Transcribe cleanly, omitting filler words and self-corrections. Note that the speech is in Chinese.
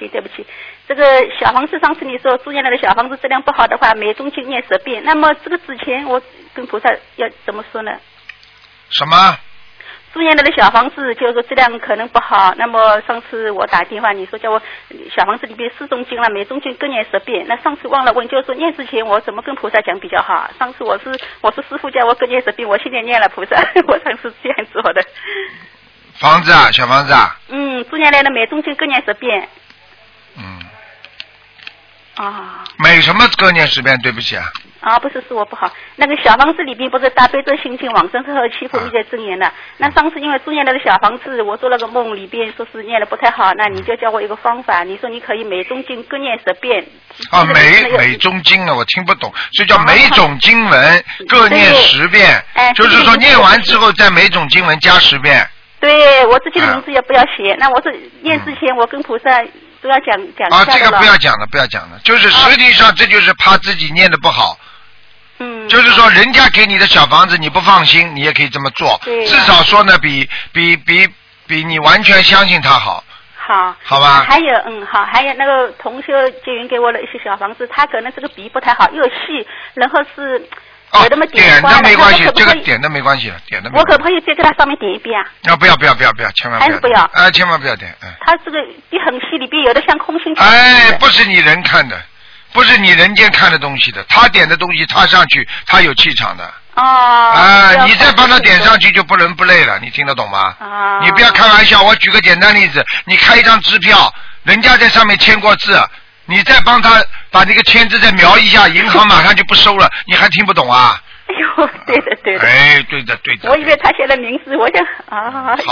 遍，对不起。这个小房子上次你说住院了的小房子质量不好的话，每中经念10遍。那么这个之前我跟菩萨要怎么说呢？ 什么？ 住院了的小房子就是说质量可能不好。那么上次我打电话，你说叫我小房子里边4中经了，每中经各念10遍。那上次忘了问，就是说念之前我怎么跟菩萨讲比较好？上次我是师父叫我各念10遍，我现在念了菩萨，我上次这样做的。 房子啊，小房子啊。 住院来了，每中经各念10遍。 每什么各念10遍？对不起啊。 不是我不好。那个小房子里边不是大悲咒心经往生咒和七佛密在真言的。那上次因为住院那个小房子，我做了个梦，里边说是念的不太好，那你就教我一个方法，你说你可以每中经各念10遍。 每中经啊，我听不懂，所以叫每种经文各念10遍，就是说念完之后再每种经文加10遍。 对，我自己的名字也不要写。那我是念之前我跟菩萨都要讲一下的。 这个不要讲了，就是实际上这就是怕自己念的不好。就是说人家给你的小房子你不放心，你也可以这么做，至少说呢比你完全相信他好。好吧。还有还有那个同学结缘给我的一些小房子，他可能这个笔不太好，又细，然后是有那么点的没关系，这个点的没关系，点的。我可不可以再在它上面点一遍啊？不要，千万不要。还是不要？千万不要点。它这个笔很细，里边有的像空心。不是你人看的。不是你人间看的东西的，他点的东西他上去他有气场的。你再帮他点上去就不伦不类了，你听得懂吗？你不要开玩笑，我举个简单例子，你开一张支票，人家在上面签过字，你再帮他把那个签字再描一下，银行马上就不收了，你还听不懂啊？哎呦，对的。对的。我以为他写的名字，我想好